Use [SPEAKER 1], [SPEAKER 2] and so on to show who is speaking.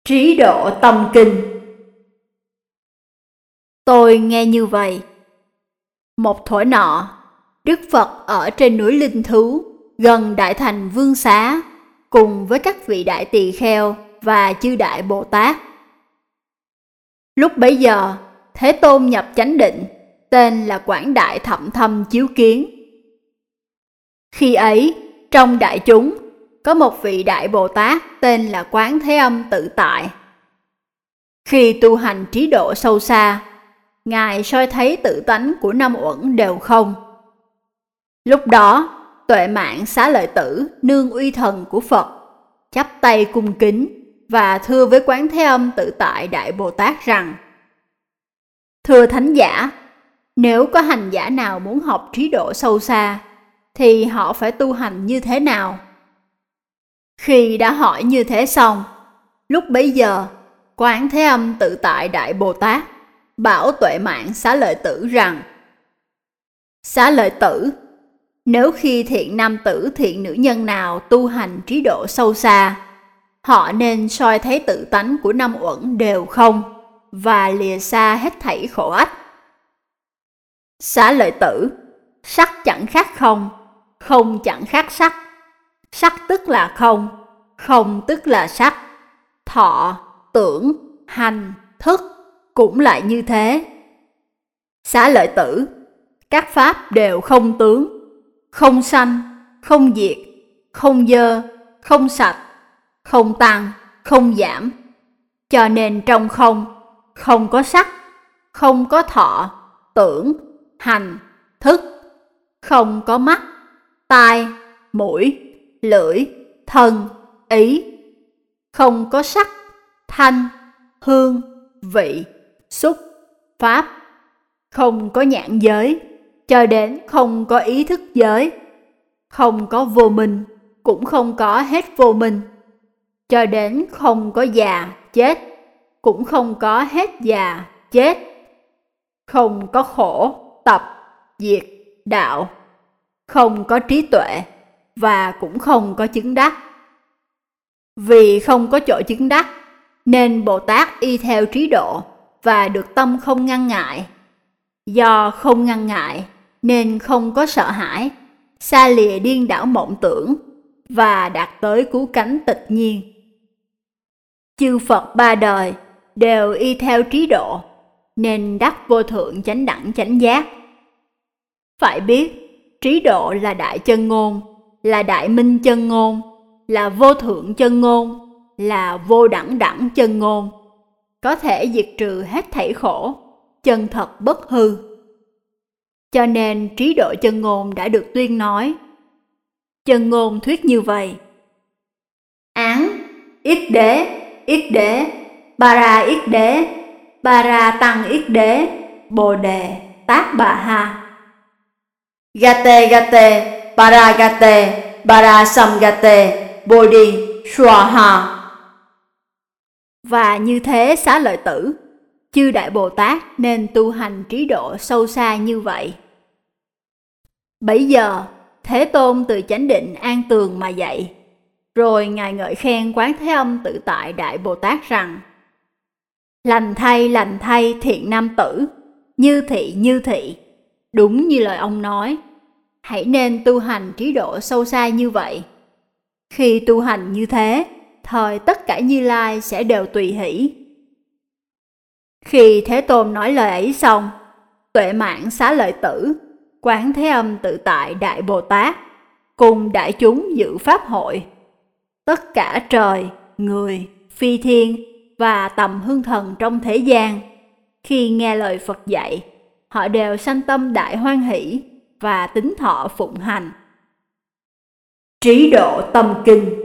[SPEAKER 1] Trí độ tâm kinh. Tôi nghe như vậy. Một thuở nọ, Đức Phật ở trên núi Linh Thú, gần Đại Thành Vương Xá, cùng với các vị đại tỳ kheo và chư đại Bồ Tát. Lúc bấy giờ, Thế Tôn nhập chánh định, tên là Quảng Đại Thậm Thâm Chiếu Kiến. Khi ấy, trong đại chúng, có một vị đại Bồ Tát tên là Quán Thế Âm Tự Tại. Khi tu hành trí độ sâu xa, Ngài soi thấy tự tánh của năm uẩn đều không. Lúc đó, Tuệ Mạng Xá Lợi Tử nương uy thần của Phật, chắp tay cung kính và thưa với Quán Thế Âm Tự Tại Đại Bồ Tát rằng: Thưa Thánh Giả, nếu có hành giả nào muốn học trí độ sâu xa, thì họ phải tu hành như thế nào? Khi đã hỏi như thế xong, lúc bấy giờ, Quán Thế Âm Tự Tại Đại Bồ Tát bảo Tuệ Mạng Xá Lợi Tử rằng: Xá Lợi Tử, nếu khi thiện nam tử thiện nữ nhân nào tu hành trí độ sâu xa, họ nên soi thấy tự tánh của năm uẩn đều không và lìa xa hết thảy khổ ách. Xá Lợi Tử, sắc chẳng khác không, không chẳng khác sắc, sắc tức là không, không tức là sắc, thọ, tưởng, hành, thức cũng lại như thế. Xá Lợi Tử, các pháp đều không tướng, không sanh, không diệt, không dơ, không sạch, không tăng, không giảm. Cho nên trong không, không có sắc, không có thọ, tưởng, hành, thức, không có mắt, tai, mũi, lưỡi, thân, ý, không có sắc, thanh, hương, vị, xúc, pháp, không có nhãn giới, cho đến không có ý thức giới, không có vô minh, cũng không có hết vô minh, cho đến không có già, chết, cũng không có hết già, chết, không có khổ, tập, diệt, đạo, không có trí tuệ, và cũng không có chứng đắc. Vì không có chỗ chứng đắc, nên Bồ Tát y theo trí độ và được tâm không ngăn ngại. Do không ngăn ngại, nên không có sợ hãi, xa lìa điên đảo mộng tưởng, và đạt tới cứu cánh tịch nhiên. Chư Phật ba đời đều y theo trí độ, nên đắc vô thượng chánh đẳng chánh giác. Phải biết, trí độ là đại chân ngôn, là đại minh chân ngôn, là vô thượng chân ngôn, là vô đẳng đẳng chân ngôn, có thể diệt trừ hết thảy khổ, chân thật bất hư. Cho nên trí độ chân ngôn đã được tuyên nói. Chân ngôn thuyết như vậy: Án, ít đế, para tăng ít đế, bồ đề, tát bà ha. Gate, para samgate, bodhi, swaha. Và như thế Xá Lợi Tử, chư đại Bồ Tát nên tu hành trí độ sâu xa như vậy. Bấy giờ, Thế Tôn từ chánh định an tường mà dậy, rồi Ngài ngợi khen Quán Thế Âm Tự Tại Đại Bồ Tát rằng: lành thay thiện nam tử, như thị, đúng như lời ông nói, hãy nên tu hành trí độ sâu xa như vậy. Khi tu hành như thế, thời tất cả Như Lai sẽ đều tùy hỷ. Khi Thế Tôn nói lời ấy xong, Tuệ Mạng Xá Lợi Tử, Quán Thế Âm Tự Tại Đại Bồ Tát cùng đại chúng dự pháp hội, tất cả trời, người, phi thiên và tầm hương thần trong thế gian, khi nghe lời Phật dạy, họ đều sanh tâm đại hoan hỷ và tín thọ phụng hành. Trí độ tâm kinh.